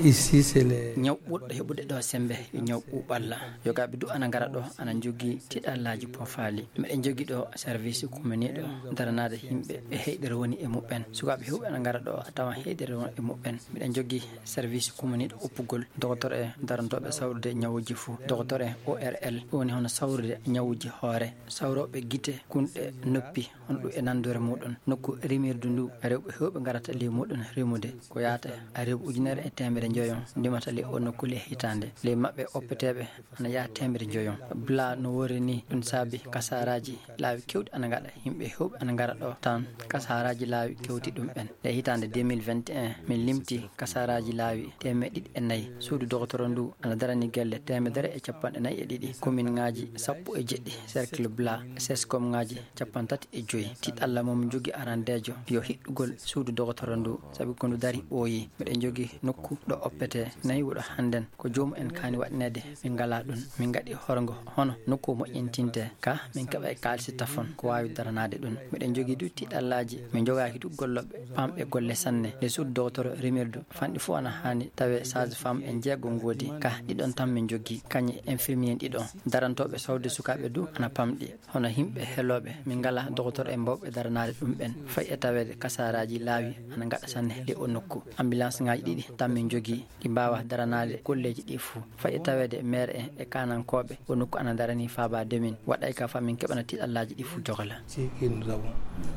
ici c'est les ñaw ɓurɗo heɓude ɗo sembe e ñaw ɓuuɓalla yogaɓe du ana ngara ɗo ana jogii tiɗallaji pofaali miɗen jogii ɗo service kumaniɗo daranade yimɓe e heydere woni e muɓɓen sukaɓe hewɓe ana ngara ɗo a tawan heydere woni e muɓɓen miɗen jogii service kumaniɗo uppugol docteur e darantoɓe sawrude ñawuji fou docteur e ORL woni hono sawrude ñawuji hoore sawroɓe guite kunɗe noppi hono ɗum e nandore muɗum nokku rimirdu ndu rewɓe hewɓe garata ley muɗum remude ko yaata a rew ujunere e temere joyon ndimata ley o nokku le hitande ley mabɓe oppeteɓe ana yaa temere joyon bla no wori ni ɗum saabi kasaraji laawi kewɗi ana gaɗa yimɓe hewɓe ana ngara ɗo tan kasaraji laawi kewti ɗum ɓen le hitande 2021 min limti kasaraji laawi 104 suudu docteur ndu ana darani gelle 142 commune ngaji sappo e jeɗɗi cercle bla sescom ngaji 35 tiɗalla mom jogui arandejo yo hiɗɗugol suudu docteur ndu saabi ko ndu dari ɓooyi miɗen jogui nokku ɗo oppete nayi wuɗo hannden ko jomum en kani waɗnede min ngala ɗum min gaɗi horgo hono nokku moƴƴintinte ka min keeɓa e kalisi tafon ko wawi daranade ɗum miɗen jogui du tiɗallaji min jogaki du golloɓe pamɓe golle sanne le suudu docteur remirdu fanɗi fo ana hani tawe sage femme en jeegol goodi ka ɗiɗon tan min jogui kañe infirmier ɗiɗon darantoɓe sawde sukaɓe du ana pamɗi hono himɓe heloɓe min ngala docteur e mbawɓe daranade ɗum ɓen fayi e tawede kasaraji laawi ana gaɗa sanne le o nokku ambulance ngaji ɗiɗi tan min jogui ɗi mbawa daranade golleji ɗi fou fayi e tawede maire en e kanankoɓe o nokku ana darani fabade min waɗay ka fa min keɓana tiɗallaji ɗi fou jogala